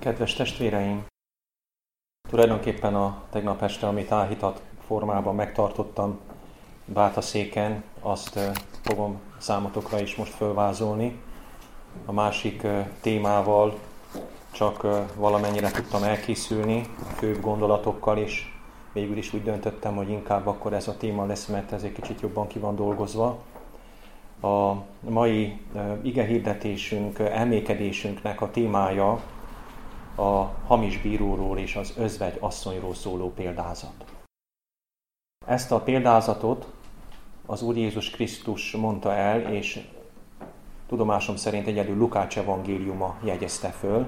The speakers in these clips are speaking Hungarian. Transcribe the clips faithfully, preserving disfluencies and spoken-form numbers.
Kedves testvéreim! Tulajdonképpen a tegnap este, amit álhitat formában megtartottam bátaszéken, azt fogom számotokra is most fölvázolni. A másik témával csak valamennyire tudtam elkészülni, a főbb gondolatokkal is. Végül is úgy döntöttem, hogy inkább akkor ez a téma lesz, mert ez egy kicsit jobban ki van dolgozva. A mai igehirdetésünk, elmékedésünknek a témája a hamis bíróról és az özvegy asszonyról szóló példázat. Ezt a példázatot az Úr Jézus Krisztus mondta el, és tudomásom szerint egyedül Lukács evangéliuma jegyezte föl,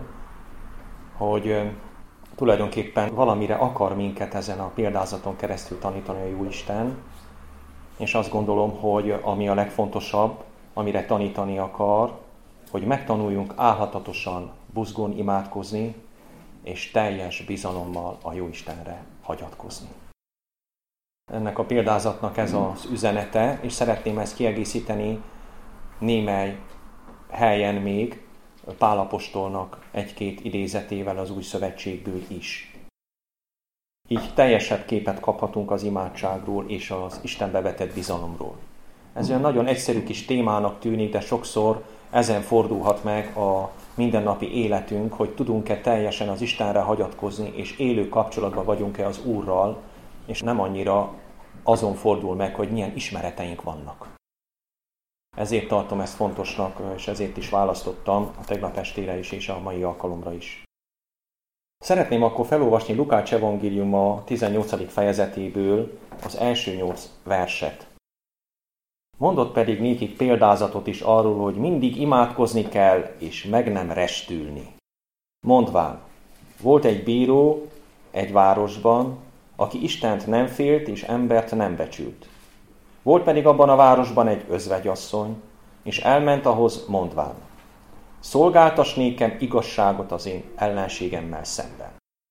hogy tulajdonképpen valamire akar minket ezen a példázaton keresztül tanítani a Jóisten, és azt gondolom, hogy ami a legfontosabb, amire tanítani akar, hogy megtanuljunk álhatatosan, buzgón imádkozni, és teljes bizalommal a Jóistenre hagyatkozni. Ennek a példázatnak ez az üzenete, és szeretném ezt kiegészíteni némely helyen még Pál apostolnak egy-két idézetével az Új Szövetségből is. Így teljesebb képet kaphatunk az imádságról és az Istenbe vetett bizalomról. Ez olyan nagyon egyszerű kis témának tűnik, de sokszor ezen fordulhat meg a mindennapi életünk, hogy tudunk-e teljesen az Istenre hagyatkozni, és élő kapcsolatban vagyunk-e az Úrral, és nem annyira azon fordul meg, hogy milyen ismereteink vannak. Ezért tartom ezt fontosnak, és ezért is választottam a tegnap estére is, és a mai alkalomra is. Szeretném akkor felolvasni Lukács evangéliuma tizennyolcadik fejezetéből az első nyolc verset. Mondott pedig nékik példázatot is arról, hogy mindig imádkozni kell, és meg nem restülni. Mondván, volt egy bíró egy városban, aki Istent nem félt, és embert nem becsült. Volt pedig abban a városban egy özvegyasszony, és elment ahhoz mondván, szolgáltass nékem igazságot az én ellenségemmel szemben.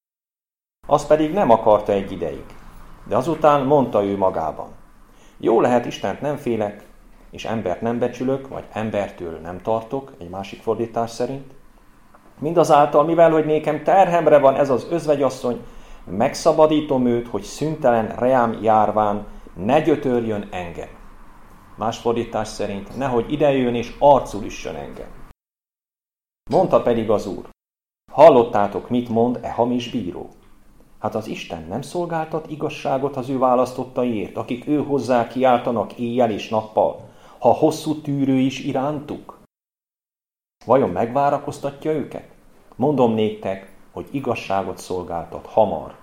Az pedig nem akarta egy ideig, de azután mondta ő magában, jó lehet, Istent nem félek, és embert nem becsülök, vagy embertől nem tartok, egy másik fordítás szerint. Mindazáltal, mivel hogy nékem terhemre van ez az özvegyasszony, megszabadítom őt, hogy szüntelen reám járván ne gyötörjön engem. Más fordítás szerint, nehogy idejön és arcul üssön engem. Mondta pedig az Úr, hallottátok, mit mond e hamis bíró? Hát az Isten nem szolgáltat igazságot az ő választottaiért, akik ő hozzá kiáltanak éjjel és nappal, ha hosszú tűrő is irántuk? Vajon megvárakoztatja őket? Mondom néktek, hogy igazságot szolgáltat hamar.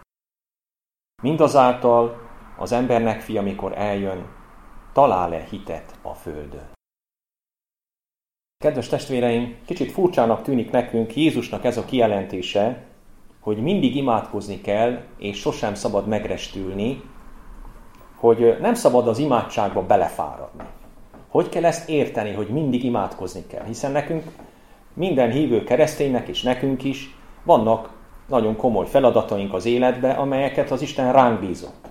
Mindazáltal az embernek fia, amikor eljön, talál-e hitet a földön? Kedves testvéreim, kicsit furcsának tűnik nekünk Jézusnak ez a kijelentése, hogy mindig imádkozni kell, és sosem szabad megrestülni, hogy nem szabad az imádságba belefáradni. Hogy kell ezt érteni, hogy mindig imádkozni kell? Hiszen nekünk, minden hívő kereszténynek és nekünk is vannak nagyon komoly feladataink az életbe, amelyeket az Isten ránk bízott.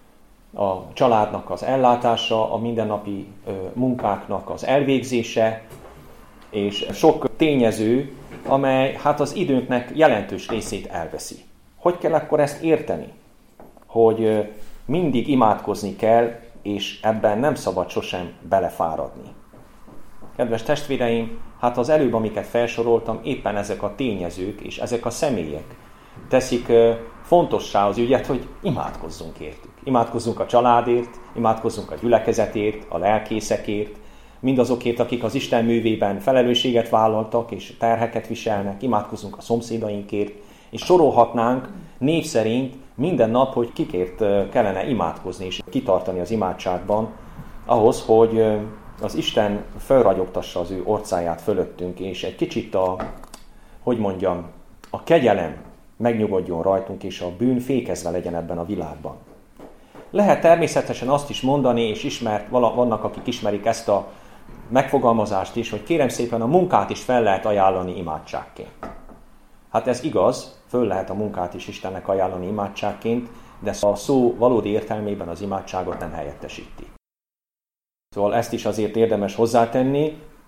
A családnak az ellátása, a mindennapi munkáknak az elvégzése, és sok tényező, amely hát az időnknek jelentős részét elveszi. Hogy kell akkor ezt érteni? Hogy mindig imádkozni kell, és ebben nem szabad sosem belefáradni. Kedves testvéreim, hát az előbb, amiket felsoroltam, éppen ezek a tényezők és ezek a személyek teszik fontossá az ügyet, hogy imádkozzunk értük. Imádkozzunk a családért, imádkozzunk a gyülekezetért, a lelkészekért, mindazokért, akik az Isten művében felelősséget vállaltak és terheket viselnek, imádkozzunk a szomszédainkért, és sorolhatnánk név szerint minden nap, hogy kikért kellene imádkozni és kitartani az imádságban, ahhoz, hogy az Isten felragyogtassa az ő orcáját fölöttünk, és egy kicsit a, hogy mondjam, a kegyelem megnyugodjon rajtunk, és a bűn fékezve legyen ebben a világban. Lehet természetesen azt is mondani, és ismert, vannak, akik ismerik ezt a megfogalmazást is, hogy kérem szépen a munkát is fel lehet ajánlani imádságként. Hát ez igaz, föl lehet a munkát is Istennek ajánlani imádságként, de a szó valódi értelmében az imádságot nem helyettesíti. Szóval ezt is azért érdemes hozzátenni,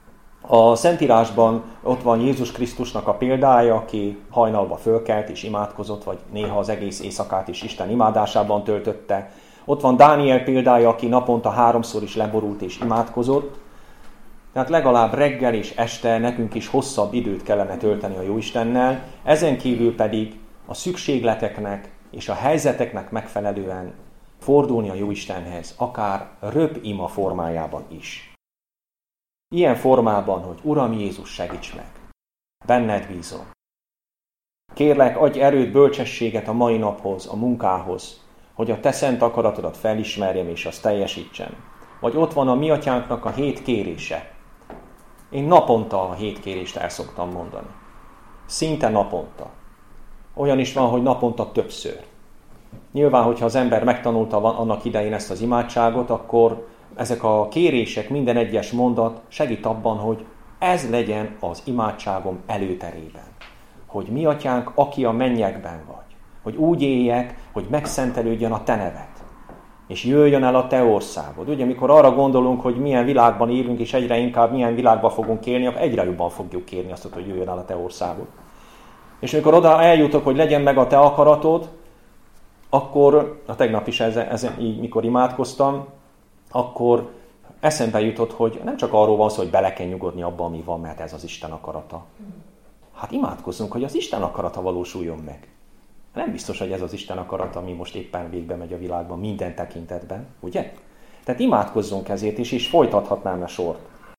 A Szentírásban ott van Jézus Krisztusnak a példája, aki hajnalba fölkelt és imádkozott, vagy néha az egész éjszakát is Isten imádásában töltötte. Ott van Dániel példája, aki naponta háromszor is leborult és imádkozott. Tehát legalább reggel és este nekünk is hosszabb időt kellene tölteni a Jóistennel, ezen kívül pedig a szükségleteknek és a helyzeteknek megfelelően fordulni a Jóistenhez, akár röp ima formájában is. Ilyen formában, hogy Uram Jézus, segíts meg! Benned bízom! Kérlek, adj erőt, bölcsességet a mai naphoz, a munkához, hogy a te szent akaratodat felismerjem és azt teljesítsem. Vagy ott van a mi atyánknak a hét kérése. Én naponta a hét kérést el szoktam mondani. Szinte naponta. Olyan is van, hogy naponta többször. Nyilván, hogyha az ember megtanulta annak idején ezt az imádságot, akkor ezek a kérések, minden egyes mondat segít abban, hogy ez legyen az imádságom előterében. Hogy mi atyánk, aki a mennyekben vagy. Hogy úgy éljek, hogy megszentelődjön a te neved. És jöjjön el a te országod. Ugye, amikor arra gondolunk, hogy milyen világban élünk, és egyre inkább milyen világban fogunk élni, akkor egyre jobban fogjuk kérni azt, hogy jöjjön el a te országod. És amikor oda eljutok, hogy legyen meg a te akaratod, akkor, a tegnap is ezen, ezen így, mikor imádkoztam, akkor eszembe jutott, hogy nem csak arról van szó, hogy bele kell nyugodni abba, ami van, mert ez az Isten akarata. Hát imádkozzunk, hogy az Isten akarata valósuljon meg. Nem biztos, hogy ez az Isten akarata, ami most éppen végbe megy a világban minden tekintetben, ugye? Tehát imádkozzunk ezért is, és folytathatnám a sort.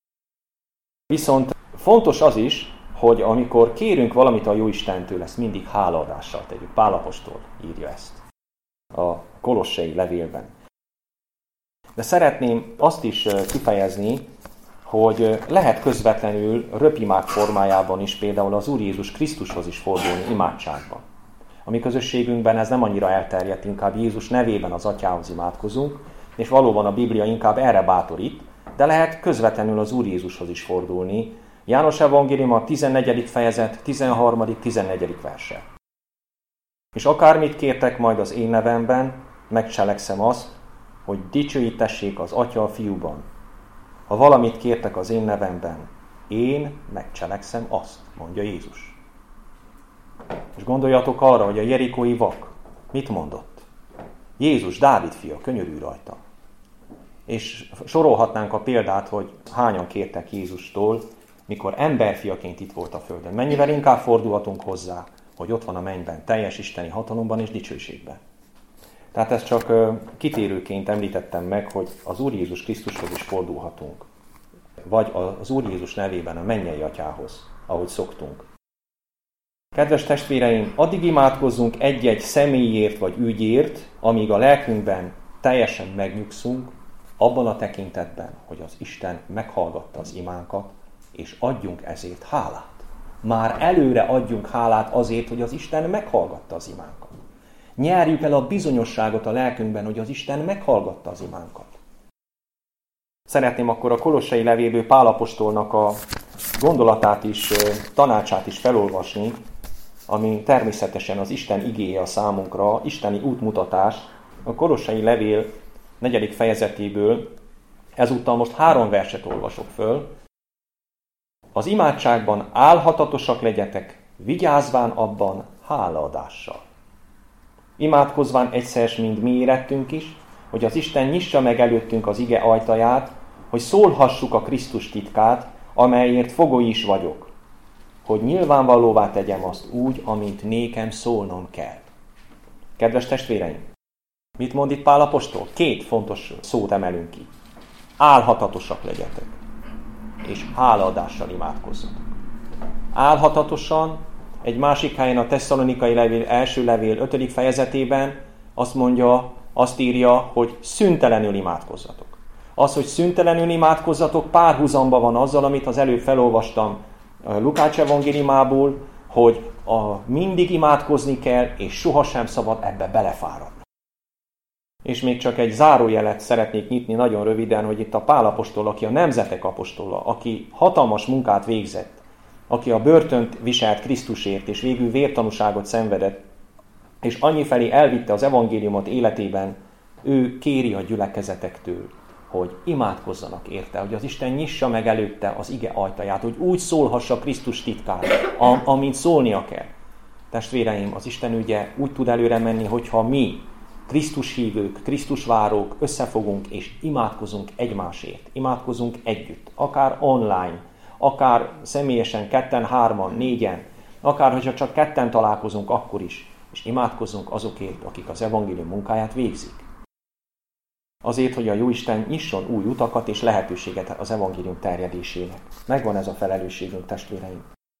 Viszont fontos az is, hogy amikor kérünk valamit a Jóistentől, ezt mindig hálaadással tegyük. Pál apostol írja ezt a Kolossai levélben. De szeretném azt is kifejezni, hogy lehet közvetlenül röpimák formájában is például az Úr Jézus Krisztushoz is fordulni imádságban. A mi közösségünkben ez nem annyira elterjedt, inkább Jézus nevében az Atyához imádkozunk, és valóban a Biblia inkább erre bátorít, de lehet közvetlenül az Úr Jézushoz is fordulni. János Evangélium a tizennegyedik fejezet, tizenharmadik tizennegyedik verse. És akármit kértek majd az én nevemben, megcselekszem azt, hogy dicsőítessék az Atya a Fiúban. Ha valamit kértek az én nevemben, én megcselekszem azt, mondja Jézus. És gondoljatok arra, hogy a jerikói vak mit mondott? Jézus, Dávid fia, könyörülj rajta. És sorolhatnánk a példát, hogy hányan kértek Jézustól, mikor emberfiaként itt volt a földön. Mennyivel inkább fordulhatunk hozzá, hogy ott van a mennyben, teljes isteni hatalomban és dicsőségben. Tehát ezt csak kitérőként említettem meg, hogy az Úr Jézus Krisztushoz is fordulhatunk. Vagy az Úr Jézus nevében a mennyei atyához, ahogy szoktunk. Kedves testvéreim, addig imádkozzunk egy-egy személyért vagy ügyért, amíg a lelkünkben teljesen megnyugszunk, abban a tekintetben, hogy az Isten meghallgatta az imánkat, és adjunk ezért hálát. Már előre adjunk hálát azért, hogy az Isten meghallgatta az imánkat. Nyerjük el a bizonyosságot a lelkünkben, hogy az Isten meghallgatta az imánkat. Szeretném akkor a Kolossai levélből Pál apostolnak a gondolatát is, tanácsát is felolvasni, ami természetesen az Isten igéje a számunkra, isteni útmutatás. A Kolossai levél negyedik fejezetéből ezúttal most három verset olvasok föl. Az imádságban álhatatosak legyetek, vigyázván abban hálaadással. Imádkozván egyszer mind mi érettünk is, hogy az Isten nyissa meg előttünk az ige ajtaját, hogy szólhassuk a Krisztus titkát, amelyért fogoly is vagyok, hogy nyilvánvalóvá tegyem azt úgy, amint nékem szólnom kell. Kedves testvéreim, mit mond itt Pál apostol? Két fontos szót emelünk ki. Álhatatosak legyetek, és hálaadással imádkozzatok. Álhatatosan, egy másik helyen a Tesszalonikai levél, első levél ötödik fejezetében azt mondja, azt írja, hogy szüntelenül imádkozzatok. Az, hogy szüntelenül imádkozzatok, párhuzamba van azzal, amit az előbb felolvastam Lukács evangéliumából, hogy a, mindig imádkozni kell, és sohasem szabad ebbe belefáradni. És még csak egy zárójelet szeretnék nyitni nagyon röviden, hogy itt a Pál apostol, aki a nemzetek apostola, aki hatalmas munkát végzett, aki a börtönt viselt Krisztusért, és végül vértanúságot szenvedett, és annyifelé elvitte az evangéliumot életében, ő kéri a gyülekezetektől, hogy imádkozzanak érte, hogy az Isten nyissa meg előtte az ige ajtaját, hogy úgy szólhassa Krisztus titkát, amint szólnia kell. Testvéreim, az Isten ügye úgy tud előre menni, hogyha mi, Krisztus hívők, Krisztus várók összefogunk és imádkozunk egymásért, imádkozunk együtt, akár online, akár személyesen, ketten, hárman, négyen, akár hogyha csak ketten találkozunk, akkor is, és imádkozzunk azokért, akik az evangélium munkáját végzik. Azért, hogy a Jóisten nyisson új utakat és lehetőséget az evangélium terjedésének. Megvan ez a felelősségünk, testvéreim.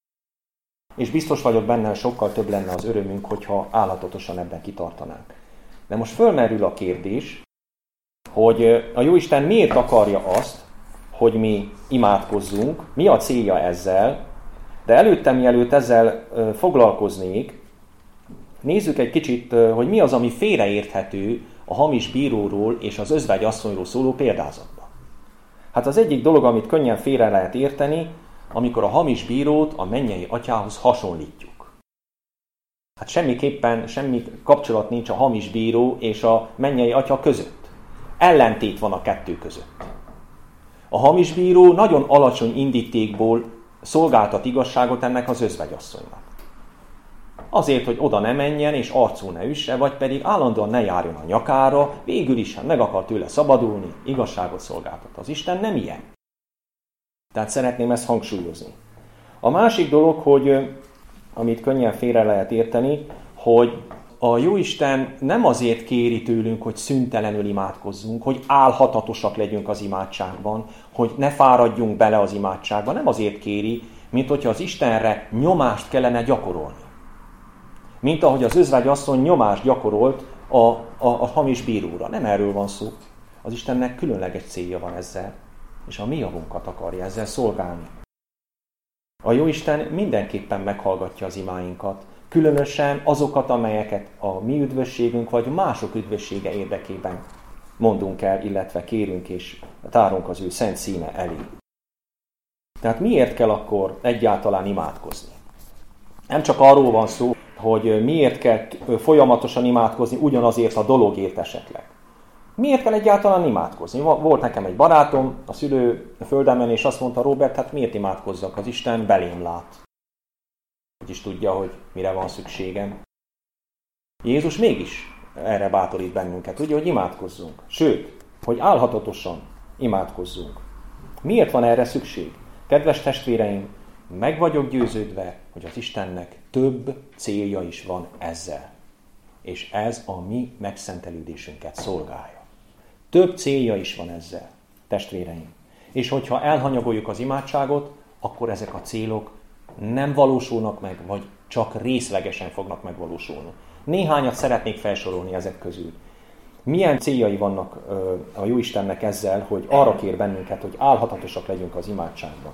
És biztos vagyok benne, hogy sokkal több lenne az örömünk, hogyha állatatosan ebben kitartanánk. De most fölmerül a kérdés, hogy a Jóisten miért akarja azt, hogy mi imádkozzunk, mi a célja ezzel, de előtte, mielőtt ezzel foglalkoznék, nézzük egy kicsit, hogy mi az, ami félreérthető a hamis bíróról és az özvegyasszonyról szóló példázatban. Hát az egyik dolog, amit könnyen félre lehet érteni, amikor a hamis bírót a mennyei atyához hasonlítjuk. Hát semmiképpen semmi kapcsolat nincs a hamis bíró és a mennyei atya között. Ellentét van a kettő között. A hamis bíró nagyon alacsony indítékból szolgáltat igazságot ennek az özvegyasszonynak. Azért, hogy oda ne menjen és arcul ne üsse, vagy pedig állandóan ne járjon a nyakára, végül is, ha meg akar tőle szabadulni, igazságot szolgáltat. Az Isten nem ilyen. Tehát szeretném ezt hangsúlyozni. A másik dolog, hogy amit könnyen félre lehet érteni, hogy a Jóisten nem azért kéri tőlünk, hogy szüntelenül imádkozzunk, hogy álhatatosak legyünk az imádságban, hogy ne fáradjunk bele az imádságban, nem azért kéri, mint hogyha az Istenre nyomást kellene gyakorolni. Mint ahogy az özvegyasszony nyomást gyakorolt a, a, a hamis bíróra. Nem erről van szó. Az Istennek különleges célja van ezzel, és a mi javunkat akarja ezzel szolgálni. A Jóisten mindenképpen meghallgatja az imáinkat, különösen azokat, amelyeket a mi üdvösségünk vagy mások üdvössége érdekében mondunk el, illetve kérünk és tárunk az ő szent színe elé. Tehát miért kell akkor egyáltalán imádkozni? Nem csak arról van szó, hogy miért kell folyamatosan imádkozni ugyanazért a dologért esetleg. Miért kell egyáltalán imádkozni? Volt nekem egy barátom a szülőföldemen, és azt mondta, Robert, hát miért imádkozzak? Az Isten belém lát. Hogy is tudja, hogy mire van szükségem. Jézus mégis erre bátorít bennünket, ugye, hogy imádkozzunk. Sőt, hogy álhatatosan imádkozzunk. Miért van erre szükség? Kedves testvéreim, meg vagyok győződve, hogy az Istennek több célja is van ezzel. És ez a mi megszentelődésünket szolgálja. Több célja is van ezzel, testvéreim. És hogyha elhanyagoljuk az imádságot, akkor ezek a célok nem valósulnak meg, vagy csak részlegesen fognak megvalósulni. Néhányat szeretnék felsorolni ezek közül. Milyen céljai vannak a Jóistennek ezzel, hogy arra kér bennünket, hogy álhatatosak legyünk az imádságban?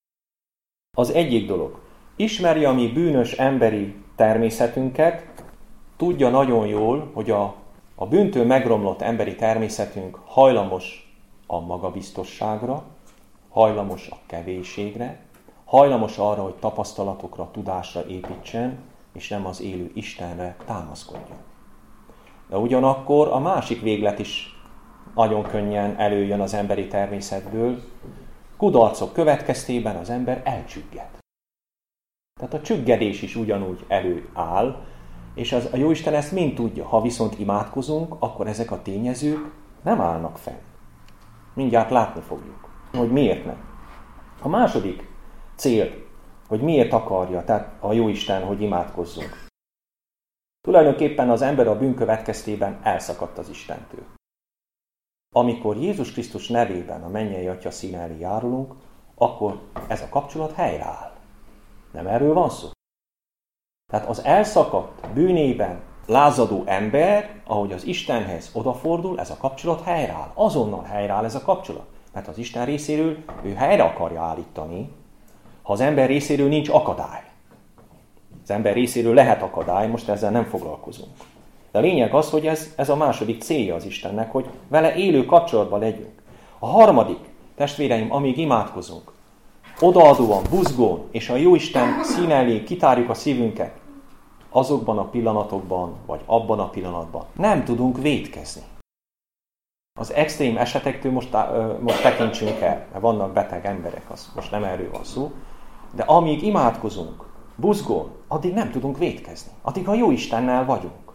Az egyik dolog, ismeri a mi bűnös emberi természetünket, tudja nagyon jól, hogy a, a bűntől megromlott emberi természetünk hajlamos a magabiztosságra, hajlamos a kevésségre, hajlamos arra, hogy tapasztalatokra, tudásra építsen, és nem az élő Istenre támaszkodjon. De ugyanakkor a másik véglet is nagyon könnyen előjön az emberi természetből, kudarcok következtében az ember elcsügged. Tehát a csüggedés is ugyanúgy előáll, és az, a Jóisten ezt mind tudja. Ha viszont imádkozunk, akkor ezek a tényezők nem állnak fenn. Mindjárt látni fogjuk, hogy miért nem. A második cél, hogy miért akarja tehát a Jóisten, hogy imádkozzunk. Tulajdonképpen az ember a bűn következtében elszakadt az Istentől. Amikor Jézus Krisztus nevében a mennyei Atya színe elé járulunk, akkor ez a kapcsolat helyreáll. Nem erről van szó? Tehát az elszakadt, bűnében lázadó ember, ahogy az Istenhez odafordul, ez a kapcsolat helyreáll. Azonnal helyreáll ez a kapcsolat. Mert az Isten részéről ő helyre akarja állítani, ha az ember részéről nincs akadály. Az ember részéről lehet akadály, most ezzel nem foglalkozunk. De a lényeg az, hogy ez, ez a második célja az Istennek, hogy vele élő kapcsolatban legyünk. A harmadik, testvéreim, amíg imádkozunk, odaadóan, buzgón, és a Jóisten színe elé kitárjuk a szívünket, azokban a pillanatokban, vagy abban a pillanatban nem tudunk vétkezni. Az extrém esetektől most, most tekintsünk el, mert vannak beteg emberek, az most nem erről van szó, de amíg imádkozunk, buzgón, addig nem tudunk vétkezni. Addig a Jóistennel vagyunk.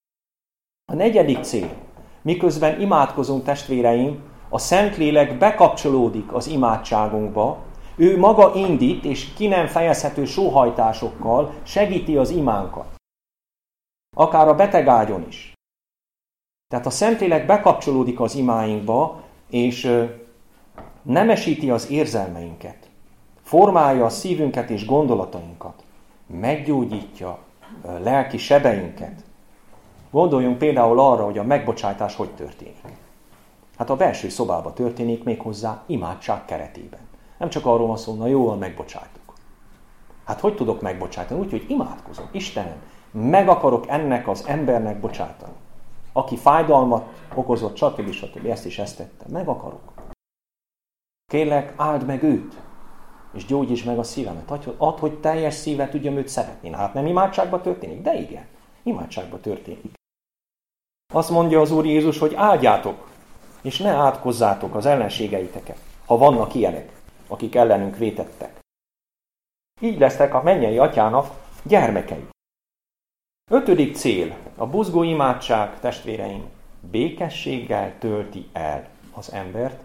A negyedik cél, miközben imádkozunk, testvéreim, a Szentlélek bekapcsolódik az imádságunkba, ő maga indít, és ki nem fejezhető sóhajtásokkal segíti az imánkat. Akár a betegágyon is. Tehát a Szentlélek bekapcsolódik az imáinkba, és nemesíti az érzelmeinket, formálja a szívünket és gondolatainkat, meggyógyítja lelki sebeinket. Gondoljunk például arra, hogy a megbocsátás hogy történik. Hát a belső szobában történik, méghozzá imádság keretében. Nem csak arról van szó, na jól megbocsájtok. Hát hogy tudok megbocsátani? Úgy, hogy imádkozom. Istenem, meg akarok ennek az embernek bocsátani. Aki fájdalmat okozott, stb. stb. Ezt is ezt tettem. Meg akarok. Kérlek, áld meg őt, és gyógyítsd meg a szívemet. Add, hogy teljes szívvel tudjam őt szeretni. Na, hát nem imádságban történik? De igen, imádságban történik. Azt mondja az Úr Jézus, hogy áldjátok, és ne átkozzátok az ellenségeiteket, ha vannak ilyenek, akik ellenünk vétettek. Így lesztek a mennyei atyának gyermekei. Ötödik cél, a buzgó imádság, testvéreim, békességgel tölti el az embert,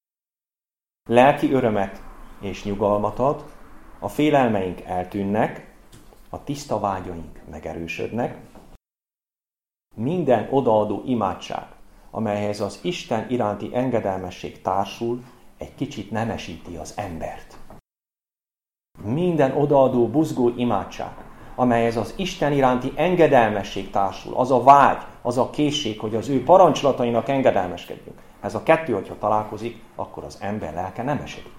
lelki örömet és nyugalmat ad, a félelmeink eltűnnek, a tiszta vágyaink megerősödnek. Minden odaadó imádság, amelyhez az Isten iránti engedelmesség társul, egy kicsit nemesíti az embert. Minden odaadó, buzgó imádság, amelyhez az Isten iránti engedelmesség társul, az a vágy, az a készség, hogy az ő parancsolatainak engedelmeskedjünk. Ez a kettő, hogyha találkozik, akkor az ember lelke nemesedik.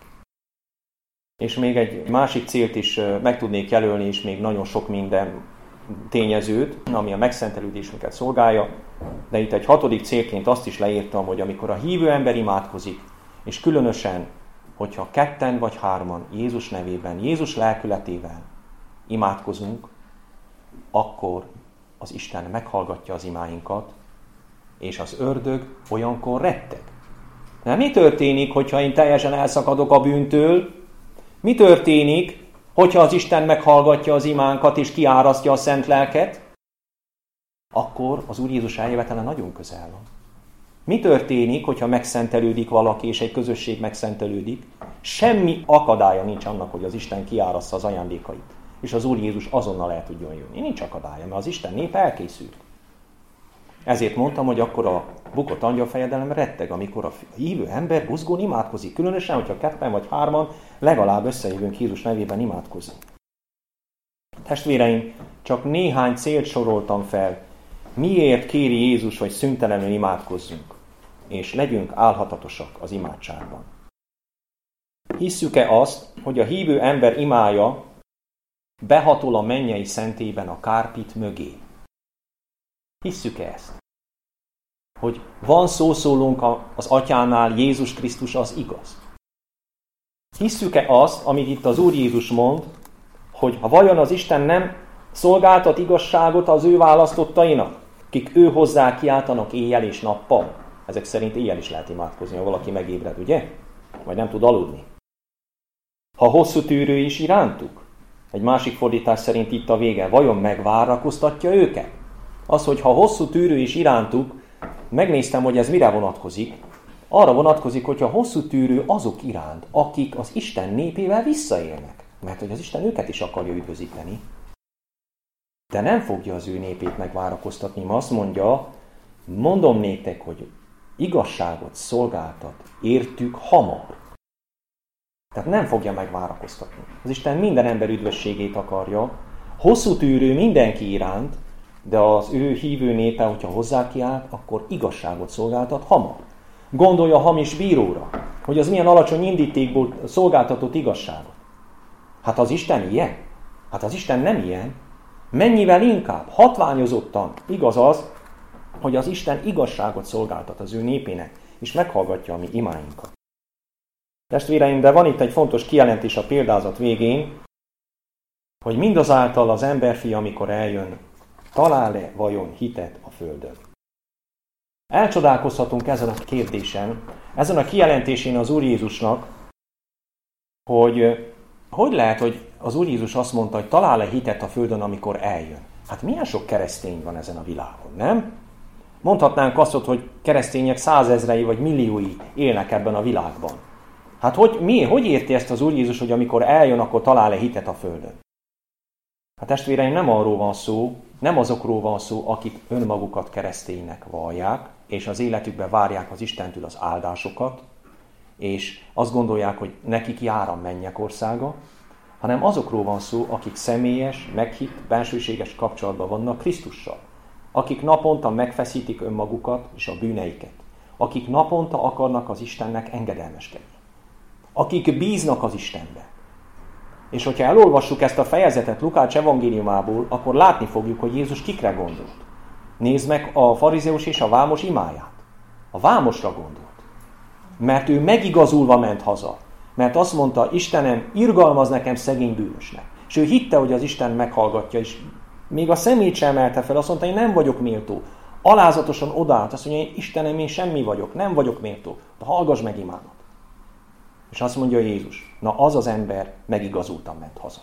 És még egy másik célt is meg tudnék jelölni, és még nagyon sok minden tényezőt, ami a megszentelődésünket szolgálja, de itt egy hatodik célként azt is leírtam, hogy amikor a hívő ember imádkozik, és különösen, hogyha ketten vagy hárman Jézus nevében, Jézus lelkületével imádkozunk, akkor az Isten meghallgatja az imáinkat, és az ördög olyankor retteg. De mi történik, hogyha én teljesen elszakadok a bűntől? Mi történik, hogyha az Isten meghallgatja az imánkat és kiárasztja a szent lelket? Akkor az Úr Jézus eljövetele nagyon közel van. Mi történik, hogyha megszentelődik valaki, és egy közösség megszentelődik? Semmi akadálya nincs annak, hogy az Isten kiárassza az ajándékait. És az Úr Jézus azonnal el tudjon jönni. Nincs akadálya, mert az Isten nép elkészült. Ezért mondtam, hogy akkor a bukott angyalfejedelem retteg, amikor a hívő ember buzgón imádkozik. Különösen, hogyha ketten vagy hárman legalább összejövünk Jézus nevében imádkozni. Testvéreim, csak néhány célt soroltam fel. Miért kéri Jézus, hogy szüntelenül imádkozzunk, és legyünk álhatatosak az imádságban? Hisszük-e azt, hogy a hívő ember imája behatol a mennyei szentélyben a kárpit mögé? Hisszük-e ezt? Hogy van szószólónk az Atyánál, Jézus Krisztus az igaz? Hisszük-e azt, amit itt az Úr Jézus mond, hogy ha vajon az Isten nem szolgáltat igazságot az ő választottainak, kik ő hozzá kiáltanak éjjel és nappal? Ezek szerint éjjel is lehet imádkozni, ha valaki megébred, ugye? Vagy nem tud aludni. Ha hosszú tűrő is irántuk? Egy másik fordítás szerint itt a vége, vajon megvárakoztatja őket? Az, hogy ha hosszú tűrő is irántuk, megnéztem, hogy ez mire vonatkozik. Arra vonatkozik, hogyha hosszú tűrő azok iránt, akik az Isten népével visszaélnek. Mert hogy az Isten őket is akarja üdvözíteni. De nem fogja az ő népét megvárakoztatni, mert azt mondja, mondom néktek, hogy igazságot szolgáltat értük hamar. Tehát nem fogja megvárakoztatni. Az Isten minden ember üdvösségét akarja, hosszú tűrő mindenki iránt, de az ő hívő népe, hogyha hozzá kiáll, akkor igazságot szolgáltat hamar. Gondolj a hamis bíróra, hogy az milyen alacsony indítékból szolgáltatott igazságot. Hát az Isten ilyen? Hát az Isten nem ilyen. Mennyivel inkább, hatványozottan igaz az, hogy az Isten igazságot szolgáltat az ő népének, és meghallgatja a mi imáinkat. Testvéreim, de van itt egy fontos kijelentés a példázat végén, hogy mindazáltal az emberfia, amikor eljön, talál-e vajon hitet a földön? Elcsodálkozhatunk ezen a kérdésen, ezen a kijelentésén az Úr Jézusnak, hogy hogy lehet, hogy az Úr Jézus azt mondta, hogy talál-e hitet a földön, amikor eljön. Hát milyen sok keresztény van ezen a világon, nem? Mondhatnánk azt, hogy keresztények százezrei vagy milliói élnek ebben a világban. Hát hogy, mi, hogy érti ezt az Úr Jézus, hogy amikor eljön, akkor talál-e hitet a földön? Hát testvéreim, nem arról van szó, nem azokról van szó, akik önmagukat kereszténynek vallják, és az életükben várják az Istentől az áldásokat, és azt gondolják, hogy nekik jár a mennyek országa, hanem azokról van szó, akik személyes, meghitt, bensőséges kapcsolatban vannak Krisztussal, akik naponta megfeszítik önmagukat és a bűneiket, akik naponta akarnak az Istennek engedelmeskedni, akik bíznak az Istenbe. És hogyha elolvassuk ezt a fejezetet Lukács evangéliumából, akkor látni fogjuk, hogy Jézus kikre gondolt. Nézd meg a farizeus és a vámos imáját. A vámosra gondolt. Mert ő megigazulva ment haza. Mert azt mondta, Istenem, irgalmaz nekem szegény bűnösnek. És ő hitte, hogy az Isten meghallgatja, és még a szemét sem emelte fel, azt mondta, hogy nem vagyok méltó. Alázatosan odaállt, azt mondja, hogy Istenem, én semmi vagyok, nem vagyok méltó. De hallgass meg imámat. És azt mondja Jézus, na az az ember megigazultan ment haza.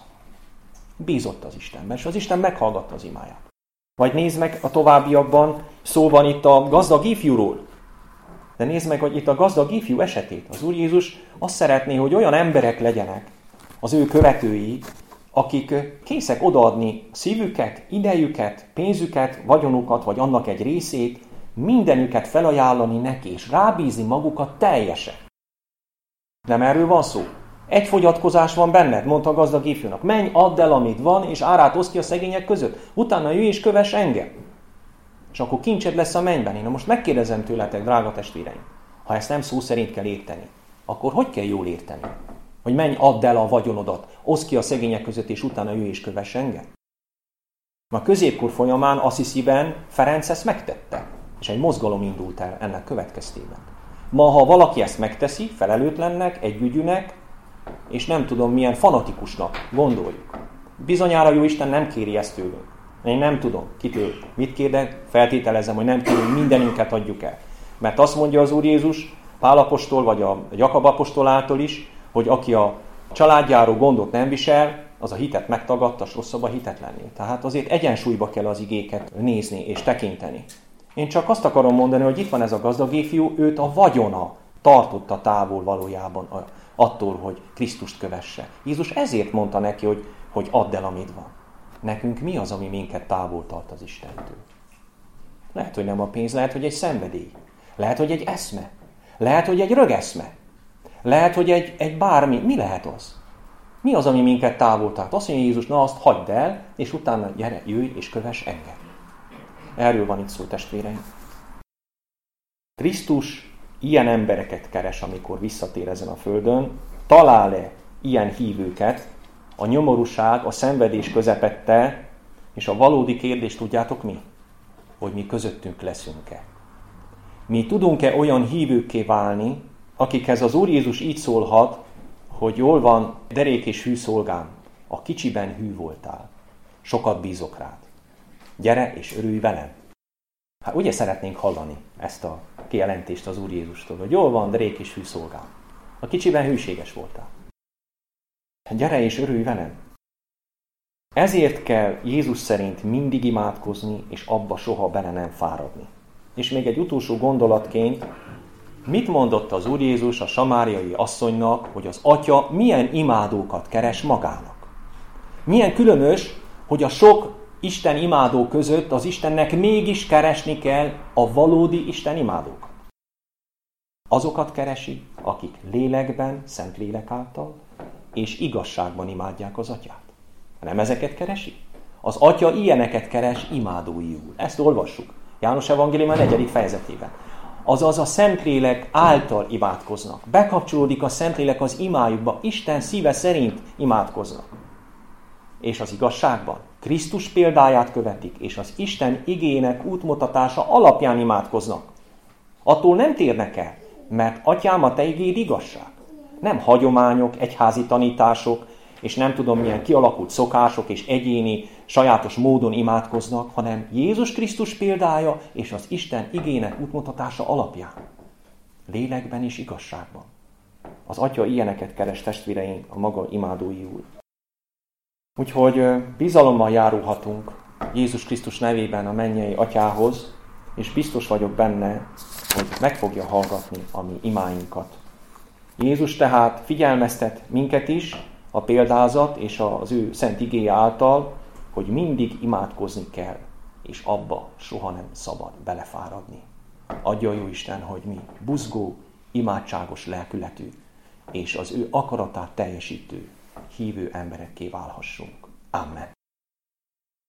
Bízott az Istenben, és az Isten meghallgatta az imáját. Vagy nézd meg a továbbiakban, szó van itt a gazdag ifjúról. De nézd meg, hogy itt a gazdag ifjú esetét. Az Úr Jézus azt szeretné, hogy olyan emberek legyenek, az ő követői, akik készek odaadni szívüket, idejüket, pénzüket, vagyonukat, vagy annak egy részét, mindenüket felajánlani neki, és rábízni magukat teljesen. Nem erről van szó. Egy fogyatkozás van benned, mondta a gazdag ifjúnak. Menj, add el, amit van, és árát oszd ki a szegények között. Utána jöjj és kövess engem. És akkor kincsed lesz a mennyben. Én most megkérdezem tőletek, drága testvéreim, ha ezt nem szó szerint kell érteni, akkor hogy kell jól érteni? Hogy menj, add el a vagyonodat, oszd ki a szegények között, és utána jöjj és kövess engem. A középkor folyamán Assisiben Ferenc ezt megtette, és egy mozgalom indult el ennek következtében. Ma, ha valaki ezt megteszi, felelőtlennek, együgyűnek, és nem tudom milyen fanatikusnak gondoljuk. Bizonyára jó Isten nem kéri ezt tőlünk. Én nem tudom, kitől mit kér, de feltételezem, hogy nem kéri, hogy mindenünket adjuk el. Mert azt mondja az Úr Jézus, Pál apostol, vagy a Jakab apostol által is, hogy aki a családjáról gondot nem visel, az a hitet megtagadta, s rosszabb a hitetlennél. Tehát azért egyensúlyba kell az igéket nézni és tekinteni. Én csak azt akarom mondani, hogy itt van ez a gazdag ifjú, őt a vagyona tartotta távol valójában attól, hogy Krisztust kövesse. Jézus ezért mondta neki, hogy, hogy add el, amit van. Nekünk mi az, ami minket távol tart az Istentől? Lehet, hogy nem a pénz, lehet, hogy egy szenvedély. Lehet, hogy egy eszme. Lehet, hogy egy rögeszme. Lehet, hogy egy, egy bármi. Mi lehet az? Mi az, ami minket távol tart? Azt mondja Jézus, na azt hagyd el, és utána gyere, jöjj és kövess engem. Erről van itt szó, testvéreim. Krisztus ilyen embereket keres, amikor visszatér ezen a földön, talál-e ilyen hívőket, a nyomorúság, a szenvedés közepette, és a valódi kérdés tudjátok mi? Hogy mi közöttünk leszünk-e. Mi tudunk-e olyan hívőkké válni, akikhez az Úr Jézus így szólhat, hogy jól van, derék és hű szolgám, a kicsiben hű voltál, sokat bízok rád. Gyere és örülj velem. Hát ugye szeretnénk hallani ezt a kijelentést az Úr Jézustól, hogy jól van, derék és hű szolgám, a kicsiben hűséges voltál. Gyere és örülj velem. Ezért kell Jézus szerint mindig imádkozni, és abba soha bele nem fáradni. És még egy utolsó gondolatként, mit mondott az Úr Jézus a samáriai asszonynak, hogy az atya milyen imádókat keres magának? Milyen különös, hogy a sok Isten imádó között az Istennek mégis keresni kell a valódi Isten imádókat. Azokat keresi, akik lélekben, szent lélek által, és igazságban imádják az atyát. Nem ezeket keresi? Az atya ilyeneket keres imádóiul. Ezt olvassuk. János evangélium a negyedik fejezetében. Azaz a Szentlélek által imádkoznak. Bekapcsolódik a Szentlélek az imájukba. Isten szíve szerint imádkoznak. És az igazságban Krisztus példáját követik, és az Isten igének útmutatása alapján imádkoznak. Attól nem térnek el, mert atyám, a te igéd igazság. Nem hagyományok, egyházi tanítások, és nem tudom milyen kialakult szokások és egyéni, sajátos módon imádkoznak, hanem Jézus Krisztus példája és az Isten igének útmutatása alapján. Lélekben és igazságban. Az Atya ilyeneket keres, testvéreink, a maga imádóiul. Úgyhogy bizalommal járulhatunk Jézus Krisztus nevében a mennyei Atyához, és biztos vagyok benne, hogy meg fogja hallgatni a mi imáinkat. Jézus tehát figyelmeztet minket is a példázat és az ő szent igéje által, hogy mindig imádkozni kell, és abba soha nem szabad belefáradni. Adja jó Isten, hogy mi buzgó, imádságos lelkületű, és az ő akaratát teljesítő, hívő emberekké válhassunk. Amen.